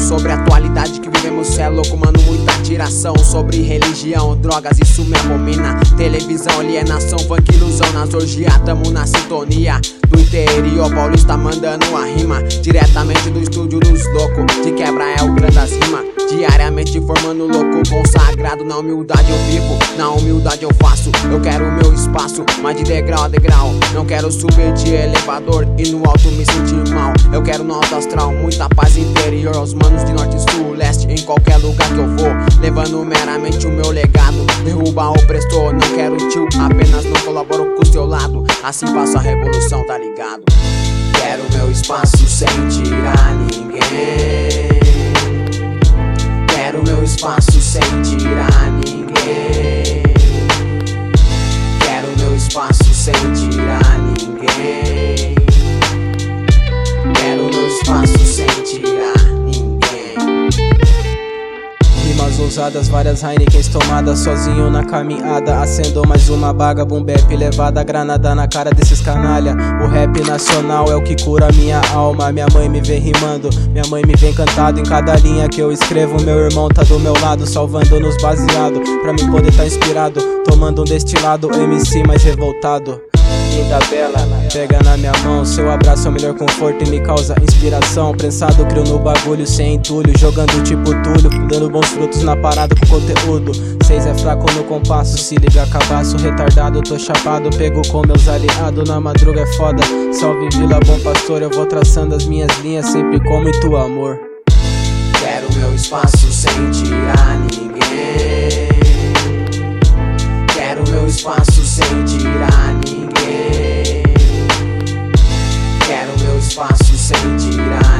sobre a atualidade que vivemos, cê é louco, mano, muita tiração sobre religião, drogas, isso me abomina. Televisão, alienação, funk, ilusão, nas orgias, tamo na sintonia. Do interior paulista mandando a rima, diretamente do estúdio dos loucos, de quebra é o clã das rimas. Diariamente formando louco, consagrado, na humildade eu vivo, na humildade eu faço. Eu quero o meu espaço, mas de degrau a degrau. Não quero subir de elevador e no alto me sentir mal. Eu quero no alto astral, muita paz interior aos manos de norte, sul, leste, em qualquer lugar que eu vou, levando meramente o meu legado. Derruba o opressor, não quero tio, apenas não colaboro com o seu lado. Assim faço a revolução, tá ligado? Quero meu espaço sem tirar ninguém. Quero meu espaço sem tirar ninguém. Quero meu espaço sem tirar ninguém. Quero meu espaço sem tirar ninguém. Rimas ousadas, várias Heinekens tomadas, sozinho na caminhada. Acendo mais uma baga, boom bap levada, granada na cara desses canalha. O rap nacional é o que cura minha alma. Minha mãe me vê rimando, minha mãe me vê cantado. Em cada linha que eu escrevo, meu irmão tá do meu lado, salvando nos baseado, pra mim poder tá inspirado, tomando um destilado, MC mais revoltado. Linda bela, pega na minha mão, seu abraço é o melhor conforto e me causa inspiração. Prensado, crio no bagulho sem entulho, jogando tipo Túlio, dando bons frutos na parada com conteúdo. 6 é fraco no compasso, se liga cabaço, retardado, tô chapado, pego com meus aliados, na madruga é foda. Salve Vila Bom Pastor, eu vou traçando as minhas linhas sempre com muito amor. Quero meu espaço sem tirar ninguém. Quero meu espaço sem tirar ninguém. Quero meu espaço sem tirar